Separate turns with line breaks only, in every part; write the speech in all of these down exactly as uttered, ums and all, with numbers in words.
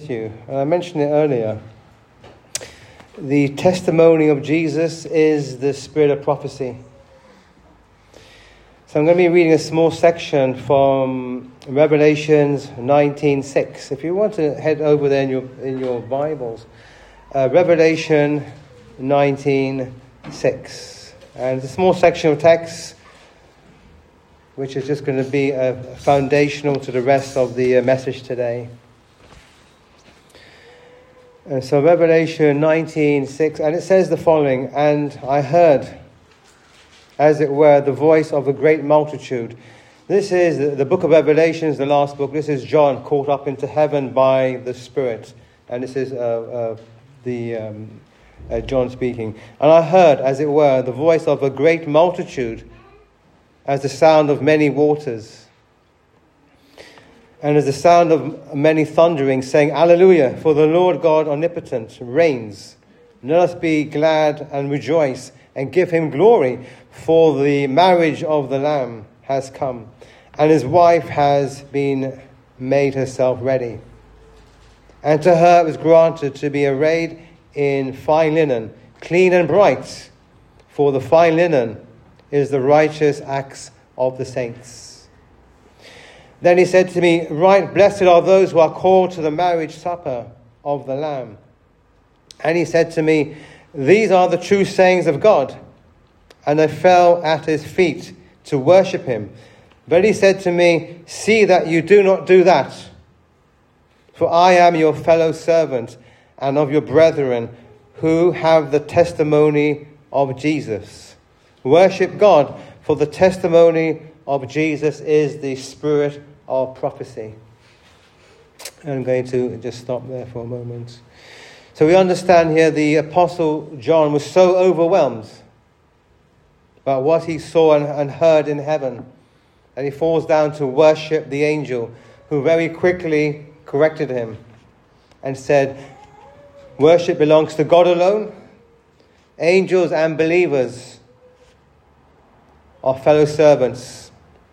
with you. And I mentioned it earlier. The testimony of Jesus is the spirit of prophecy. So I'm going to be reading a small section from Revelations nineteen six. If you want to head over there in your in your Bibles, uh, Revelation nineteen six, and it's a small section of text which is just going to be uh, foundational to the rest of the uh, message today. And so Revelation nineteen six, and it says the following: "And I heard, as it were, the voice of a great multitude." This is the, the book of Revelations, the last book. This is John caught up into heaven by the Spirit. And this is uh, uh, the um, uh, John speaking. "And I heard, as it were, the voice of a great multitude, as the sound of many waters, and as the sound of many thundering, saying, Alleluia, for the Lord God omnipotent reigns. Let us be glad and rejoice, and give him glory, for the marriage of the Lamb has come, and his wife has been made herself ready. And to her it was granted to be arrayed in fine linen, clean and bright, for the fine linen is the righteous acts of the saints. Then he said to me, Right, blessed are those who are called to the marriage supper of the Lamb. And he said to me, These are the true sayings of God. And I fell at his feet to worship him. But he said to me, See that you do not do that. For I am your fellow servant and of your brethren who have the testimony of Jesus. Worship God, for the testimony of Jesus is the spirit of prophecy." I'm going to just stop there for a moment. So we understand here the Apostle John was so overwhelmed by what he saw and, and heard in heaven, and he falls down to worship the angel, who very quickly corrected him and said, worship belongs to God alone. Angels and believers are fellow servants.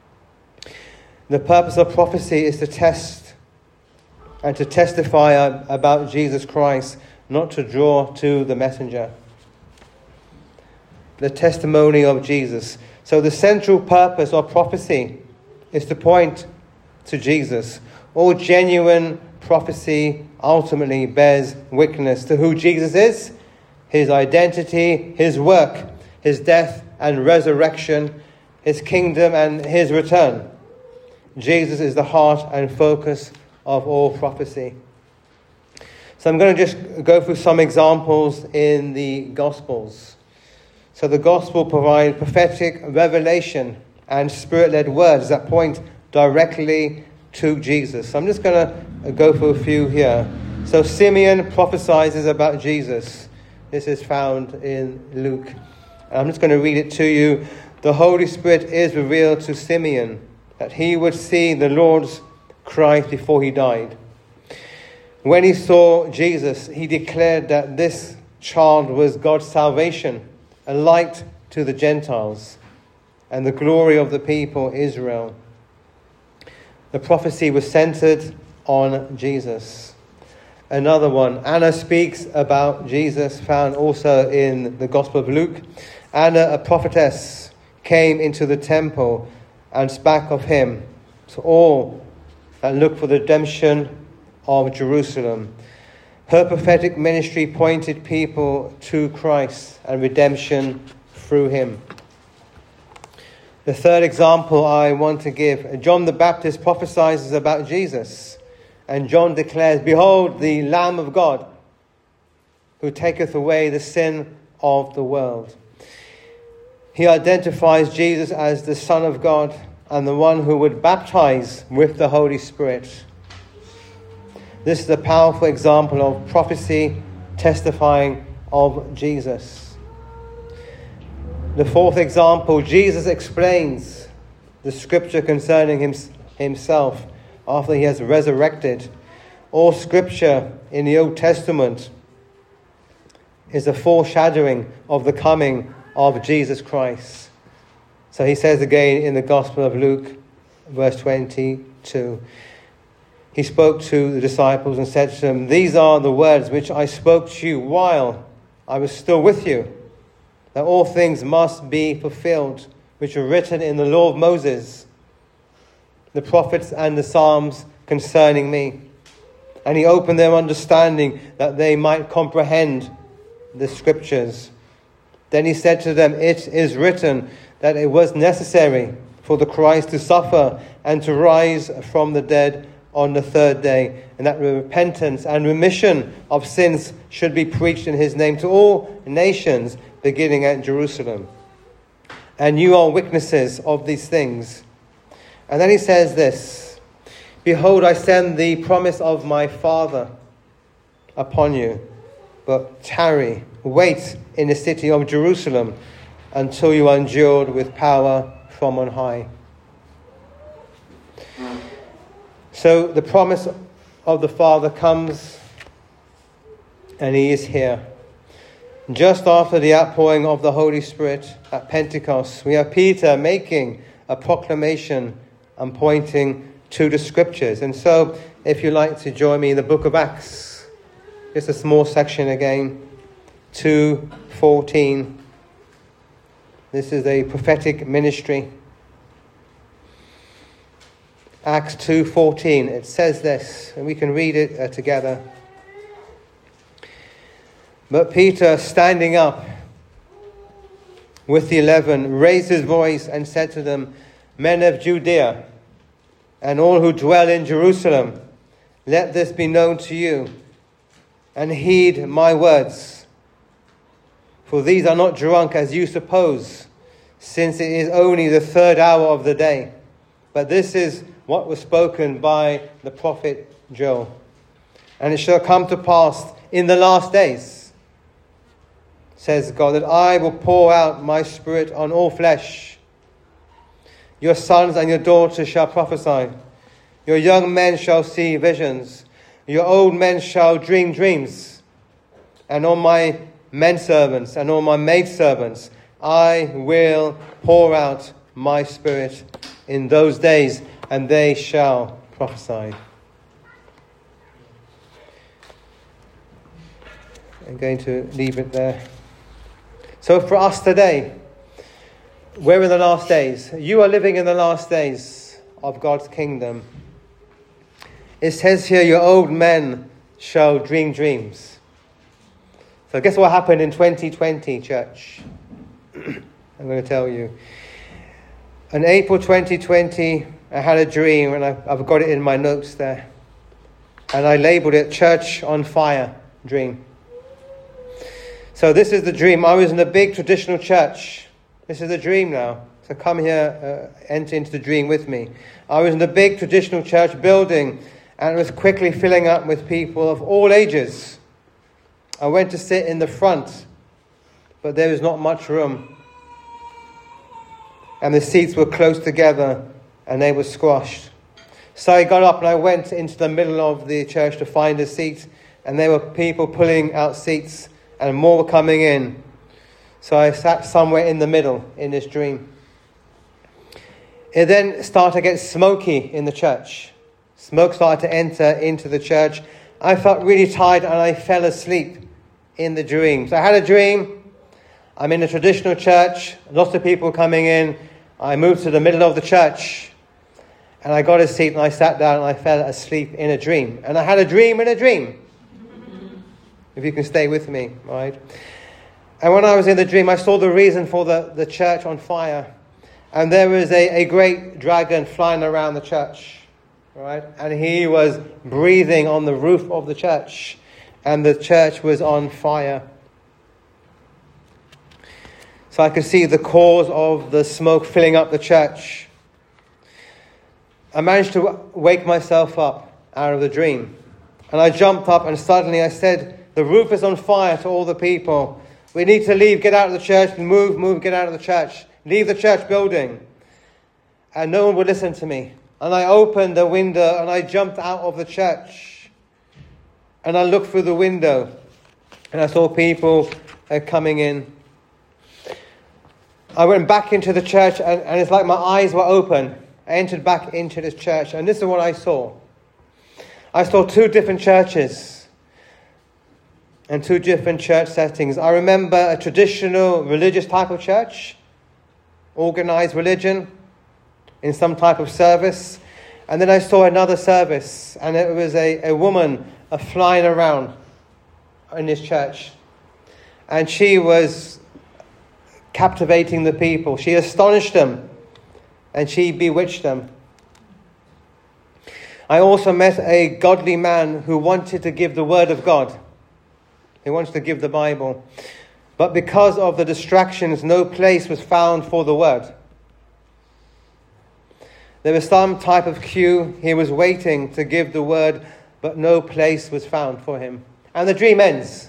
The purpose of prophecy is to test and to testify about Jesus Christ, not to draw to the messenger. The testimony of Jesus. So the central purpose of prophecy is to point to Jesus. All genuine prophecy ultimately bears witness to who Jesus is, his identity, his work, his death and resurrection, his kingdom and his return. Jesus is the heart and focus of all prophecy. So I'm going to just go through some examples in the Gospels. So the Gospel provides prophetic revelation and Spirit-led words that point directly to Jesus. So I'm just going to go through a few here. So Simeon prophesies about Jesus. This is found in Luke. And I'm just going to read it to you. The Holy Spirit is revealed to Simeon that he would see the Lord's Christ before he died. When he saw Jesus, he declared that this child was God's salvation, a light to the Gentiles, and the glory of the people Israel. The prophecy was centered on Jesus. Another one, Anna speaks about Jesus, found also in the Gospel of Luke. Anna, a prophetess, came into the temple and spake of him to all that look for the redemption of Jerusalem. Her prophetic ministry pointed people to Christ and redemption through him. The third example I want to give, John the Baptist prophesies about Jesus. And John declares, Behold, the Lamb of God, who taketh away the sin of the world. He identifies Jesus as the Son of God and the one who would baptize with the Holy Spirit. This is a powerful example of prophecy testifying of Jesus. The fourth example, Jesus explains the scripture concerning him, himself after he has resurrected. All scripture in the Old Testament is a foreshadowing of the coming of Jesus Christ. So he says again in the Gospel of Luke, verse twenty-two, he spoke to the disciples and said to them, "These are the words which I spoke to you while I was still with you, that all things must be fulfilled, which are written in the law of Moses, the prophets and the Psalms concerning me." And he opened their understanding that they might comprehend the scriptures. Then he said to them, "It is written that it was necessary for the Christ to suffer and to rise from the dead on the third day, and that repentance and remission of sins should be preached in his name to all nations, beginning at Jerusalem. And you are witnesses of these things." And then he says this, "Behold, I send the promise of my Father upon you, but tarry, wait in the city of Jerusalem until you are endued with power from on high." So the promise of the Father comes, and he is here. Just after the outpouring of the Holy Spirit at Pentecost, we have Peter making a proclamation and pointing to the scriptures. And so, if you like to join me in the book of Acts, just a small section again, two fourteen. This is a prophetic ministry. Acts two fourteen, it says this, and we can read it uh, together. "But Peter, standing up with the eleven, raised his voice and said to them, 'Men of Judea, and all who dwell in Jerusalem, let this be known to you, and heed my words. For these are not drunk as you suppose, since it is only the third hour of the day. But this is what was spoken by the prophet Joel. And it shall come to pass in the last days, says God, that I will pour out my spirit on all flesh. Your sons and your daughters shall prophesy. Your young men shall see visions. Your old men shall dream dreams. And on my men servants and on my maid servants I will pour out my spirit in those days, and they shall prophesy.'" I'm going to leave it there. So for us today, we're in the last days. You are living in the last days of God's kingdom. It says here, your old men shall dream dreams. So guess what happened in twenty twenty, church? I'm going to tell you. In April twenty twenty, I had a dream, and I've, I've got it in my notes there. And I labeled it Church on Fire Dream. So this is the dream. I was in a big traditional church. This is the dream now. So come here, uh, enter into the dream with me. I was in a big traditional church building, and it was quickly filling up with people of all ages. I went to sit in the front, but there was not much room. And the seats were close together, and they were squashed. So I got up and I went into the middle of the church to find a seat, and there were people pulling out seats, and more were coming in. So I sat somewhere in the middle in this dream. It then started to get smoky in the church. Smoke started to enter into the church. I felt really tired and I fell asleep in the dream. So I had a dream. I'm in a traditional church. Lots of people coming in. I moved to the middle of the church. And I got a seat and I sat down and I fell asleep in a dream. And I had a dream in a dream. If you can stay with me, right? And when I was in the dream, I saw the reason for the, the church on fire. And there was a, a great dragon flying around the church, right? And he was breathing on the roof of the church. And the church was on fire. So I could see the cause of the smoke filling up the church. I managed to wake myself up out of the dream. And I jumped up and suddenly I said, "The roof is on fire," to all the people. "We need to leave, get out of the church, move, move, get out of the church. Leave the church building." And no one would listen to me. And I opened the window and I jumped out of the church. And I looked through the window and I saw people uh, coming in. I went back into the church and, and it's like my eyes were open. I entered back into this church and this is what I saw. I saw two different churches and two different church settings. I remember a traditional religious type of church, organized religion in some type of service. And then I saw another service, and it was a, a woman a flying around in this church. And she was captivating the people. She astonished them, and she bewitched them. I also met a godly man who wanted to give the word of God. He wanted to give the Bible. But because of the distractions, no place was found for the word. There was some type of queue. He was waiting to give the word, but no place was found for him. And the dream ends.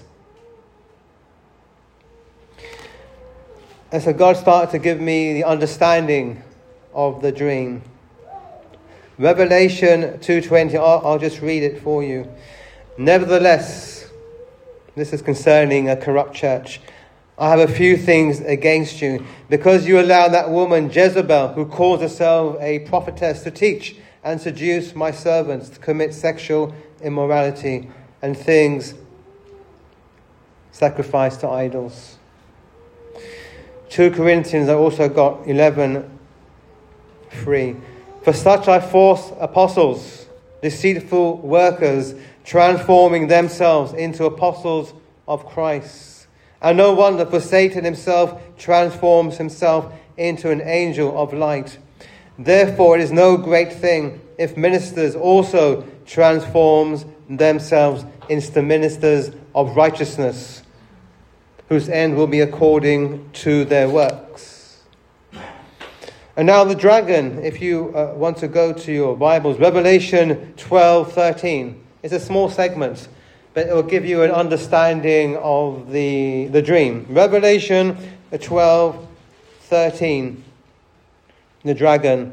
And so God started to give me the understanding of the dream. Revelation two twenty, I'll, I'll just read it for you. Nevertheless, this is concerning a corrupt church. I have a few things against you, because you allow that woman Jezebel, who calls herself a prophetess, to teach and seduce my servants to commit sexual immorality and things sacrificed to idols. Second Corinthians, I also got eleven three. For such are false apostles, deceitful workers, transforming themselves into apostles of Christ. And no wonder, for Satan himself transforms himself into an angel of light. Therefore, it is no great thing if ministers also transforms themselves into ministers of righteousness, whose end will be according to their works. And now the dragon, if you uh, want to go to your Bibles, Revelation twelve thirteen. It's a small segment, but it will give you an understanding of the, the dream. Revelation twelve thirteen. The dragon.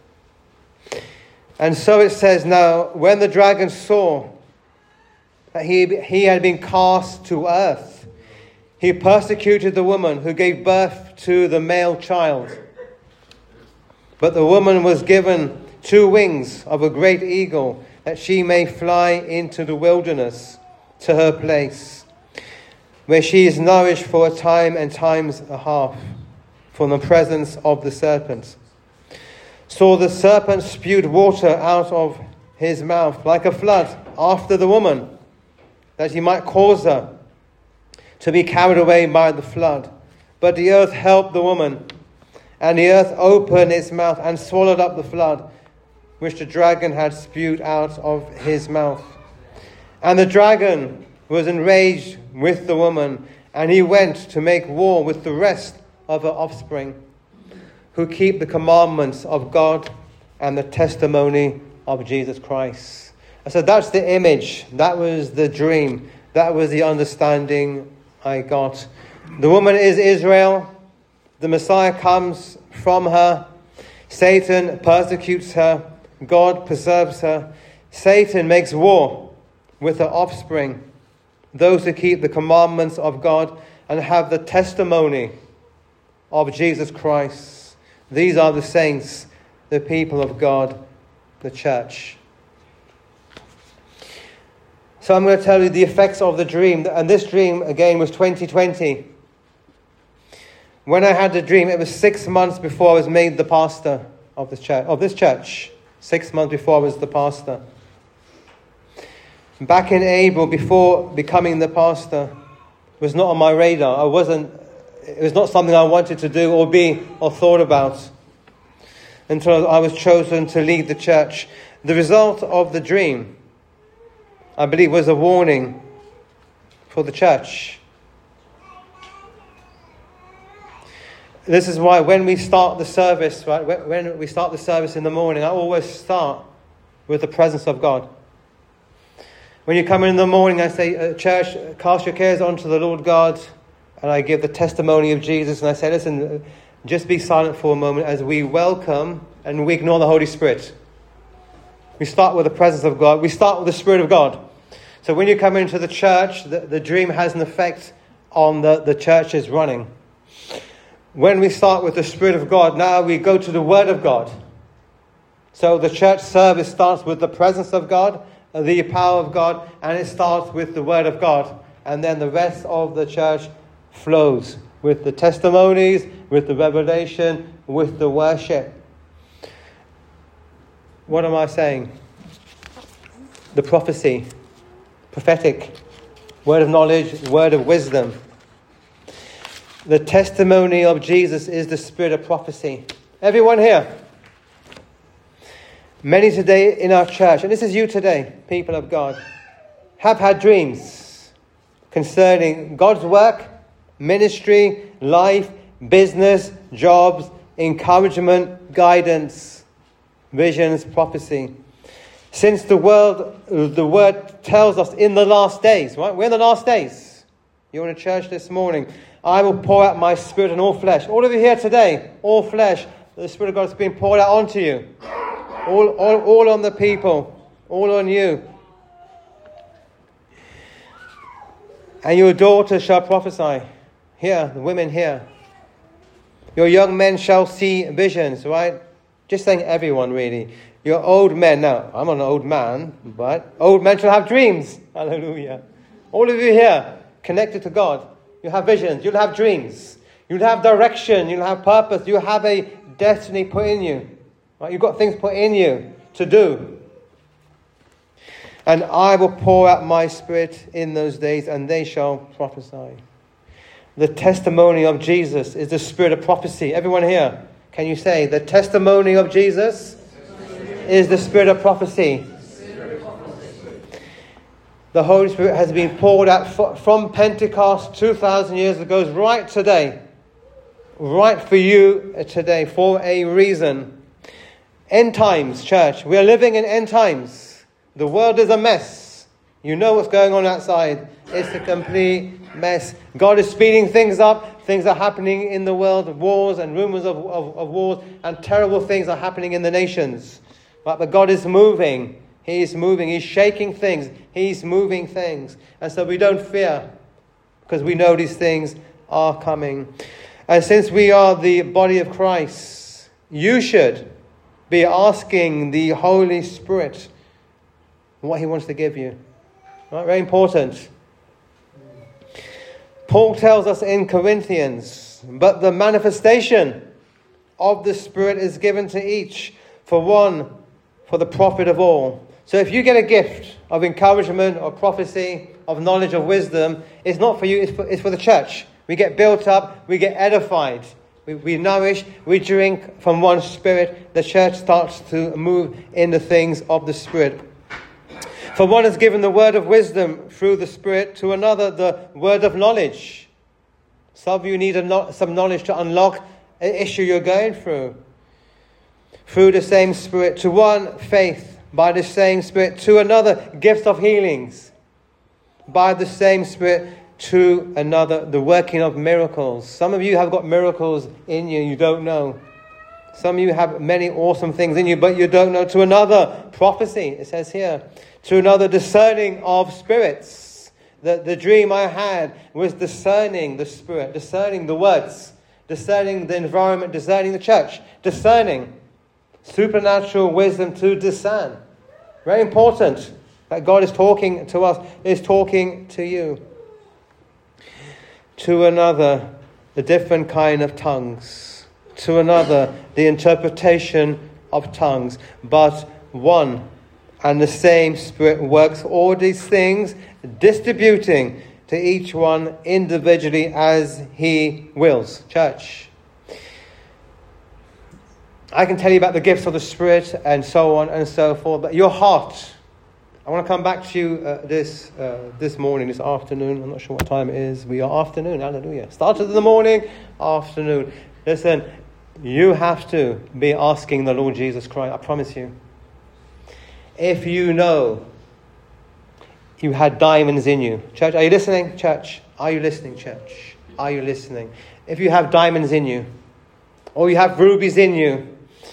And so it says, now, when the dragon saw that he, he had been cast to earth, he persecuted the woman who gave birth to the male child. But the woman was given two wings of a great eagle, that she may fly into the wilderness to her place, where she is nourished for a time and times a half from the presence of the serpent. So the serpent spewed water out of his mouth like a flood after the woman, that he might cause her to be carried away by the flood. But the earth helped the woman, and the earth opened its mouth and swallowed up the flood, which the dragon had spewed out of his mouth. And the dragon was enraged with the woman, and he went to make war with the rest of her offspring, who keep the commandments of God and the testimony of Jesus Christ. And so that's the image. That was the dream. That was the understanding I got. The woman is Israel. The Messiah comes from her. Satan persecutes her. God preserves her. Satan makes war with her offspring, those who keep the commandments of God and have the testimony of Jesus Christ. These are the saints, the people of God, the church. So I'm going to tell you the effects of the dream. And this dream, again, was twenty twenty. When I had the dream, it was six months before I was made the pastor of this church. Of this church. Six months before I was the pastor. Back in April, before becoming the pastor, it was not on my radar. I wasn't. It was not something I wanted to do or be or thought about until I was chosen to lead the church. The result of the dream, I believe, was a warning for the church. This is why when we start the service, right, when we start the service in the morning, I always start with the presence of God. When you come in, in the morning, I say, uh, church, cast your cares onto the Lord God, and I give the testimony of Jesus, and I say, listen, just be silent for a moment as we welcome and we ignore the Holy Spirit. We start with the presence of God. We start with the Spirit of God. So when you come into the church, the, the dream has an effect on the, the church's running. When we start with the Spirit of God, now we go to the Word of God. So the church service starts with the presence of God, the power of God, and it starts with the Word of God. And then the rest of the church flows with the testimonies, with the revelation, with the worship. What am I saying? The prophecy, prophetic, word of knowledge, word of wisdom. The testimony of Jesus is the spirit of prophecy. Everyone here. Many today in our church, and this is you today, people of God, have had dreams concerning God's work, ministry, life, business, jobs, encouragement, guidance, visions, prophecy. Since the world, the word tells us in the last days, right? We're in the last days. You're in a church this morning. I will pour out my spirit on all flesh. All of you here today, all flesh, the Spirit of God is being poured out onto you. All, all, all on the people, all on you. And your daughters shall prophesy. Here, the women here. Your young men shall see visions, right? Just saying everyone, really. Your old men, now, I'm not an old man, but old men shall have dreams. Hallelujah. All of you here, connected to God, you have visions, you'll have dreams. You'll have direction, you'll have purpose, you'll have a destiny put in you. Right? You've got things put in you to do. And I will pour out my spirit in those days, and they shall prophesy. The testimony of Jesus is the spirit of prophecy. Everyone here, can you say, the testimony of Jesus is the spirit of prophecy? The Holy Spirit has been poured out from Pentecost two thousand years ago, right today. Right for you today, for a reason. End times, church. We are living in end times. The world is a mess. You know what's going on outside. It's a complete mess. God is speeding things up. Things are happening in the world. Wars and rumors of, of, of wars. And terrible things are happening in the nations. But, but God is moving. He is moving. He's shaking things. He's moving things. And so we don't fear. Because we know these things are coming. And since we are the body of Christ, you should be asking the Holy Spirit what He wants to give you. Right? Very important. Paul tells us in Corinthians, but the manifestation of the Spirit is given to each, for one, for the profit of all. So if you get a gift of encouragement, of prophecy, of knowledge, of wisdom, it's not for you, it's for, it's for the church. We get built up, we get edified, we, we nourish, we drink from one Spirit. The church starts to move in the things of the Spirit. For one is given the word of wisdom through the Spirit, to another the word of knowledge. Some of you need a no- some knowledge to unlock an issue you're going through. Through the same Spirit, to one faith by the same Spirit, to another gifts of healings by the same Spirit, to another the working of miracles. Some of you have got miracles in you, you don't know. Some of you have many awesome things in you, but you don't know. To another prophecy, it says here. To another discerning of spirits. The, the dream I had was discerning the Spirit, discerning the words, discerning the environment, discerning the church, discerning supernatural wisdom to discern. Very important that God is talking to us, is talking to you. To another, the different kind of tongues. To another, the interpretation of tongues. But one and the same Spirit works all these things, distributing to each one individually as He wills. Church, I can tell you about the gifts of the Spirit and so on and so forth, but your heart, I want to come back to you uh, this uh, this morning, this afternoon. I'm not sure what time it is. We are afternoon, hallelujah. Started in the morning, afternoon. Listen, you have to be asking the Lord Jesus Christ, I promise you. If you know you had diamonds in you. Church, are you listening? Church, are you listening, church? Are you listening? If you have diamonds in you, or you have rubies in you,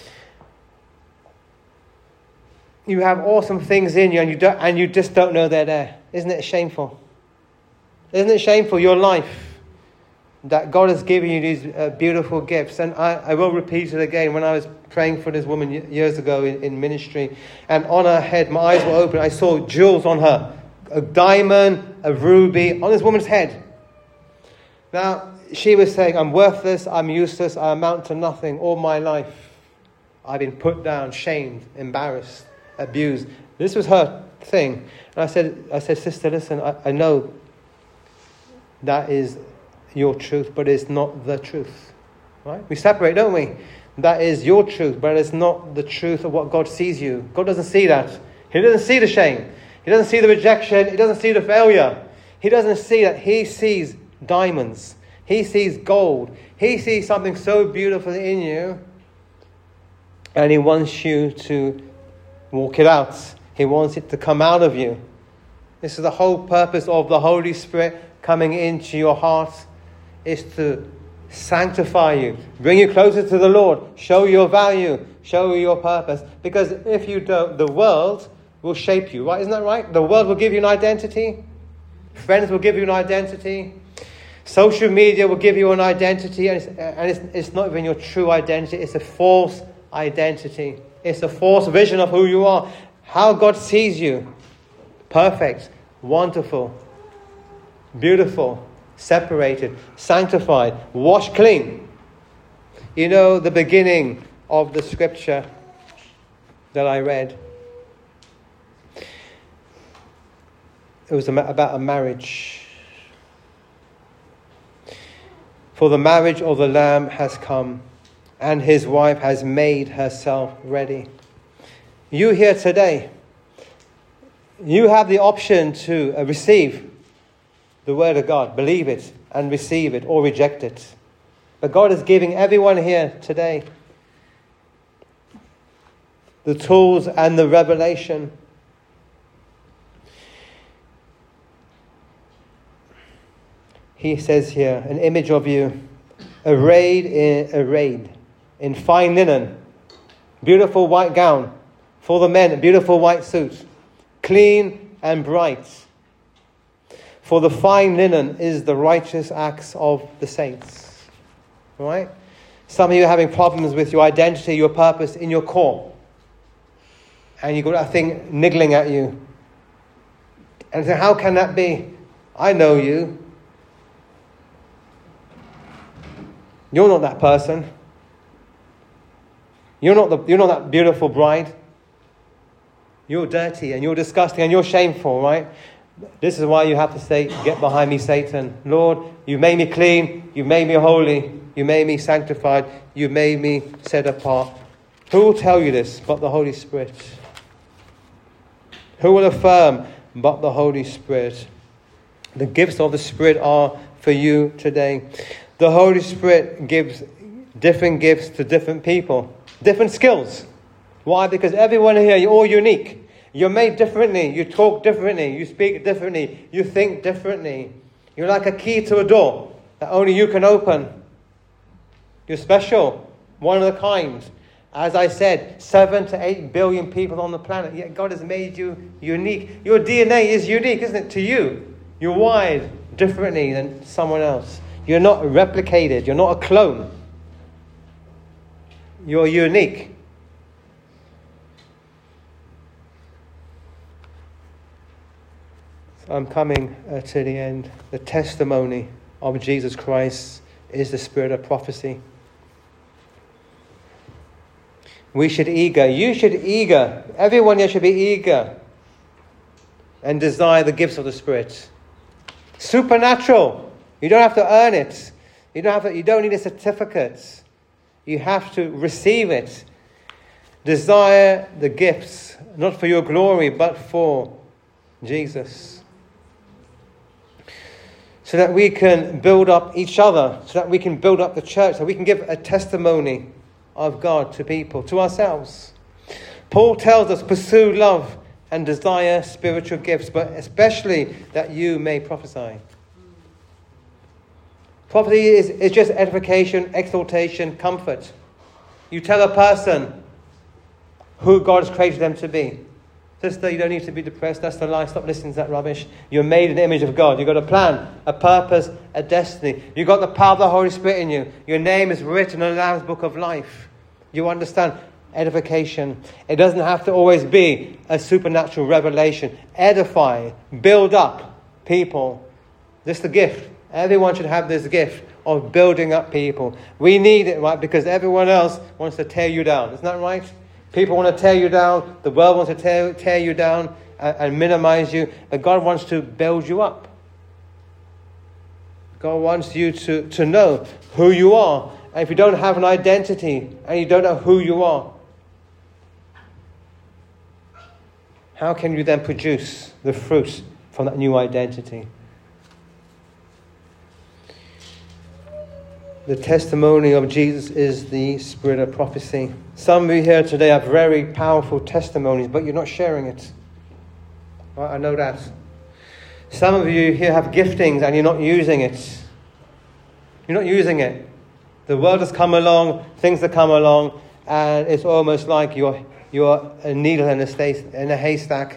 you have awesome things in you, and you don't, and you just don't know they're there. Isn't it shameful? Isn't it shameful, your life? that God has given you these uh, beautiful gifts. And I, I will repeat it again. When I was praying for this woman years ago in, in ministry, and on her head, my eyes were open, I saw jewels on her. A diamond, a ruby, on this woman's head. Now, she was saying, I'm worthless, I'm useless, I amount to nothing. All my life, I've been put down, shamed, embarrassed, abused. This was her thing. And I said, I said, sister, listen, I, I know that is your truth, but it's not the truth. Right? We separate, don't we? That is your truth, but it's not the truth of what God sees you. God doesn't see that. He doesn't see the shame. He doesn't see the rejection. He doesn't see the failure. He doesn't see that. He sees diamonds. He sees gold. He sees something so beautiful in you, and he wants you to walk it out. He wants it to come out of you. This is the whole purpose of the Holy Spirit coming into your heart, is to sanctify you, bring you closer to the Lord, show your value, show you your purpose. Because if you don't, the world will shape you, right? Isn't that right? The world will give you an identity. Friends will give you an identity. Social media will give you an identity, and it's, and it's, it's not even your true identity. It's a false identity. It's a false vision of who you are. How God sees you. Perfect, wonderful, beautiful, separated, sanctified, washed clean. You know the beginning of the scripture that I read? It was about a marriage. For the marriage of the Lamb has come, and his wife has made herself ready. You here today, you have the option to receive the word of God, believe it and receive it, or reject it. But God is giving everyone here today the tools and the revelation. He says here, an image of you, arrayed in, arrayed in fine linen, beautiful white gown. For the men, a beautiful white suit, clean and bright. For the fine linen is the righteous acts of the saints. Right? Some of you are having problems with your identity, your purpose in your core. And you've got that thing niggling at you. And so how can that be? I know you. You're not that person. You're not the, you're not that beautiful bride. You're dirty and you're disgusting and you're shameful, right? This is why you have to say, get behind me, Satan. Lord, you made me clean. You made me holy. You made me sanctified. You made me set apart. Who will tell you this but the Holy Spirit? Who will affirm but the Holy Spirit? The gifts of the Spirit are for you today. The Holy Spirit gives different gifts to different people. Different skills. Why? Because everyone here, you're all unique. You're made differently. You talk differently. You speak differently. You think differently. You're like a key to a door that only you can open. You're special. One of a kind. As I said, seven to eight billion people on the planet. Yet God has made you unique. Your D N A is unique, isn't it, to you? You're wired differently than someone else. You're not replicated. You're not a clone. You're unique. I'm coming uh, to the end. The testimony of Jesus Christ is the spirit of prophecy. We should eager, you should eager, everyone here should be eager and desire the gifts of the Spirit. Supernatural. You don't have to earn it. You don't have to, you don't need a certificate. You have to receive it. Desire the gifts, not for your glory, but for Jesus. So that we can build up each other, so that we can build up the church, so we can give a testimony of God to people, to ourselves. Paul tells us, pursue love and desire spiritual gifts, but especially that you may prophesy. Prophecy is, is just edification, exaltation, comfort. You tell a person who God has created them to be. Sister, you don't need to be depressed. That's the lie. Stop listening to that rubbish. You're made in the image of God. You've got a plan, a purpose, a destiny. You've got the power of the Holy Spirit in you. Your name is written in the Lamb's Book of Life. You understand? Edification. It doesn't have to always be a supernatural revelation. Edify, build up people. This is the gift. Everyone should have this gift of building up people. We need it, right? Because everyone else wants to tear you down. Isn't that right? People want to tear you down. The world wants to tear, tear you down and, and minimize you. But God wants to build you up. God wants you to, to know who you are. And if you don't have an identity and you don't know who you are, how can you then produce the fruit from that new identity? The testimony of Jesus is the spirit of prophecy. Some of you here today have very powerful testimonies, but you're not sharing it. Right? I know that. Some of you here have giftings and you're not using it. You're not using it. The world has come along, things have come along, and it's almost like you're, you're a needle in a, sta- in a haystack.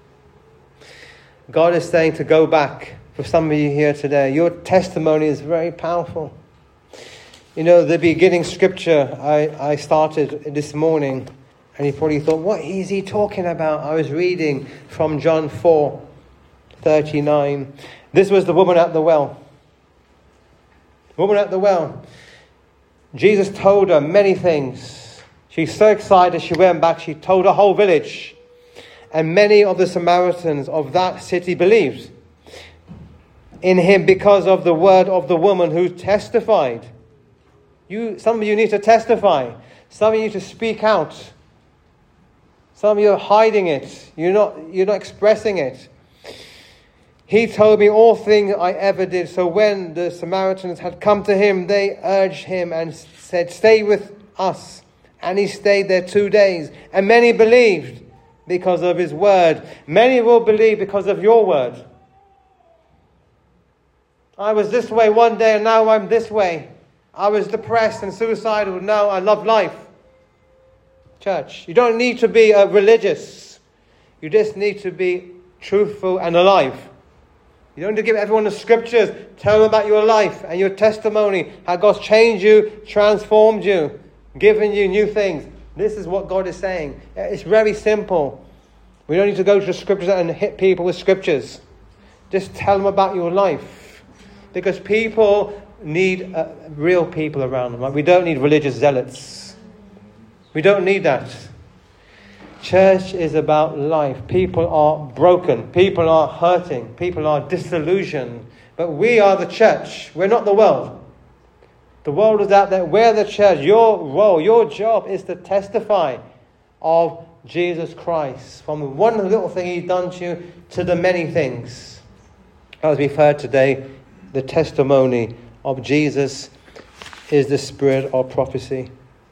God is saying to go back. For some of you here today, your testimony is very powerful. You know, the beginning scripture I, I started this morning, and you probably thought, what is he talking about? I was reading from John four thirty-nine. This was the woman at the well. Woman at the well. Jesus told her many things. She's so excited, she went back, she told her whole village. And many of the Samaritans of that city believed in him because of the word of the woman who testified. You, some of you need to testify. Some of you need to speak out. Some of you are hiding it. You're not, you're not expressing it. He told me all things I ever did. So when the Samaritans had come to him, they urged him and said, stay with us. And he stayed there two days. And many believed because of his word. Many will believe because of your word. I was this way one day and now I'm this way. I was depressed and suicidal. Now I love life. Church, you don't need to be uh, religious. You just need to be truthful and alive. You don't need to give everyone the scriptures. Tell them about your life and your testimony. How God's changed you, transformed you, given you new things. This is what God is saying. It's very simple. We don't need to go to the scriptures and hit people with scriptures. Just tell them about your life. Because people need uh, real people around them. Right? We don't need religious zealots. We don't need that. Church is about life. People are broken. People are hurting. People are disillusioned. But we are the church. We're not the world. The world is out there. We're the church. Your role, your job is to testify of Jesus Christ. From the one little thing he's done to you to the many things. As we've heard today, the testimony of Jesus is the spirit of prophecy.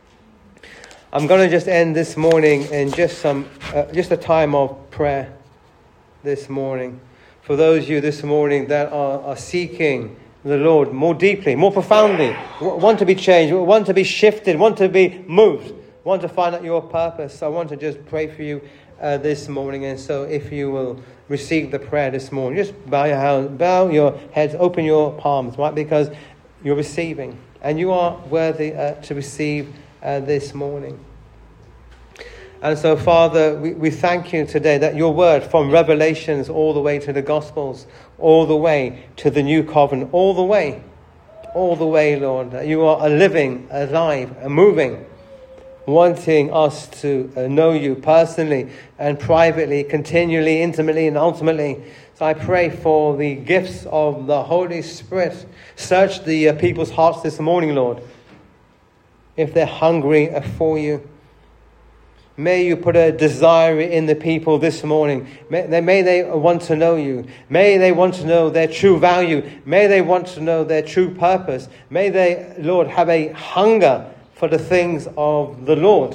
I'm going to just end this morning in just some, uh, just a time of prayer this morning. For those of you this morning that are, are seeking the Lord more deeply, more profoundly, want to be changed, want to be shifted, want to be moved, want to find out your purpose. I want to just pray for you uh, this morning. And so if you will receive the prayer this morning, just bow your hands, bow your heads, open your palms, right? Because you're receiving and you are worthy uh, to receive uh, this morning. And so, Father, we, we thank you today that your word from Revelations all the way to the Gospels, all the way to the New Covenant, all the way, all the way, Lord, that you are a living, alive, a moving, wanting us to uh, know you personally and privately, continually, intimately, and ultimately. So I pray for the gifts of the Holy Spirit. Search the uh, people's hearts this morning, Lord, if they're hungry uh, for you. May you put a desire in the people this morning. May they, may they want to know you. May they want to know their true value. May they want to know their true purpose. May they, Lord, have a hunger for the things of the Lord.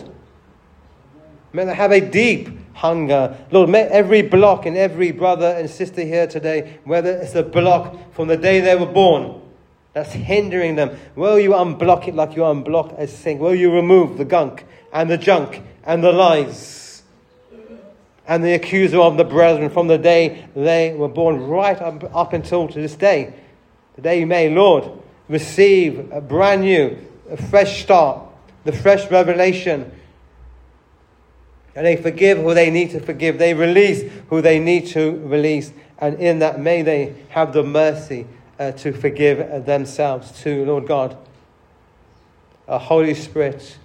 May they have a deep hunger. Lord, may every block in every brother and sister here today, whether it's a block from the day they were born, that's hindering them, will you unblock it like you unblock a sink? Will you remove the gunk and the junk and the lies? and the accuser of the brethren from the day they were born right up, up until to this day. The day you may, Lord, receive a brand new, a fresh start, the fresh revelation. And they forgive who they need to forgive. They release who they need to release. And in that, may they have the mercy uh, to forgive themselves too, Lord God. Uh, Holy Spirit,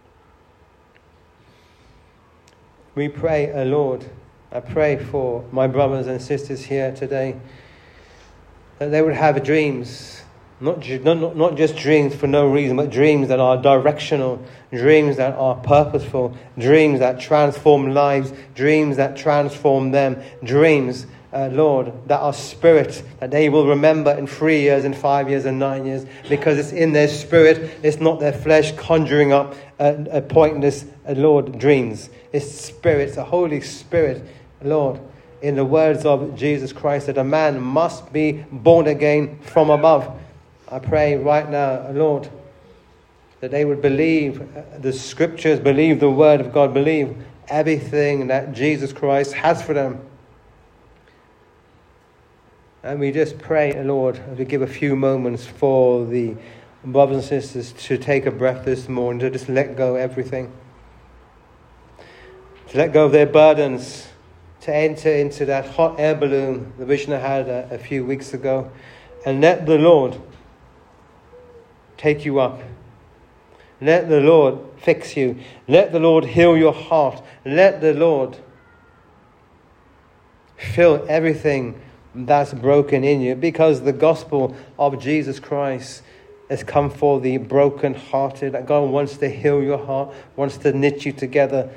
we pray, uh, Lord, I pray for my brothers and sisters here today, that they would have dreams, not, ju- not, not just dreams for no reason, but dreams that are directional, dreams that are purposeful, dreams that transform lives, dreams that transform them, dreams, uh, Lord, that are spirit, that they will remember in three years, and five years, and nine years, because it's in their spirit, it's not their flesh conjuring up uh, a pointless, uh, Lord, dreams. It's spirit, it's the Holy Spirit, Lord, in the words of Jesus Christ, that a man must be born again from above. I pray right now, Lord, that they would believe the scriptures, believe the word of God, believe everything that Jesus Christ has for them. And we just pray, Lord, to give a few moments for the brothers and sisters to take a breath this morning, to just let go of everything. To let go of their burdens, to enter into that hot air balloon, the vision I had a, a few weeks ago, and let the Lord take you up. Let the Lord fix you. Let the Lord heal your heart. Let the Lord fill everything that's broken in you, because the gospel of Jesus Christ has come for the broken-hearted. That God wants to heal your heart, wants to knit you together.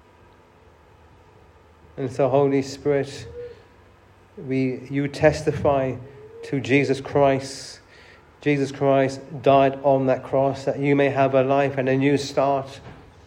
And so, Holy Spirit, we you testify to Jesus Christ. Jesus Christ died on that cross that you may have a life and a new start.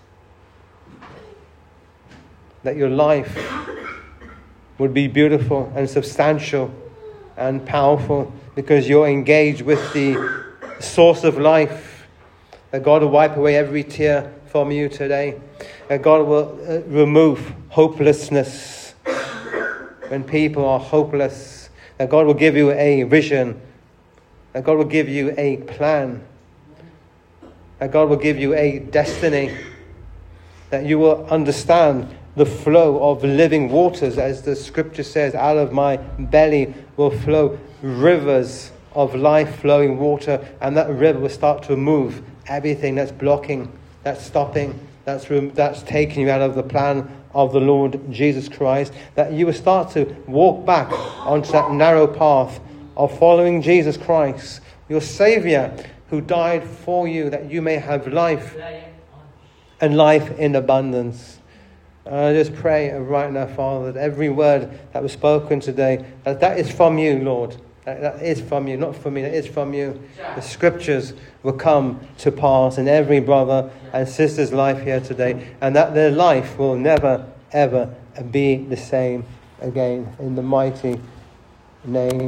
That your life would be beautiful and substantial and powerful, because you're engaged with the source of life. That God will wipe away every tear from you today. That God will uh, remove hopelessness when people are hopeless. That God will give you a vision. That God will give you a plan. That God will give you a destiny. That you will understand the flow of living waters, as the scripture says, out of my belly will flow rivers of life-flowing water, and that river will start to move everything that's blocking, that's stopping, that's that's taking you out of the plan of the Lord Jesus Christ. That you will start to walk back onto that narrow path of following Jesus Christ, your Savior, who died for you, that you may have life and life in abundance. I just pray right now, Father, that every word that was spoken today, that that is from you, Lord. That, that is from you, not from me, that is from you. The scriptures will come to pass in every brother and sister's life here today, and that their life will never, ever be the same again. In the mighty name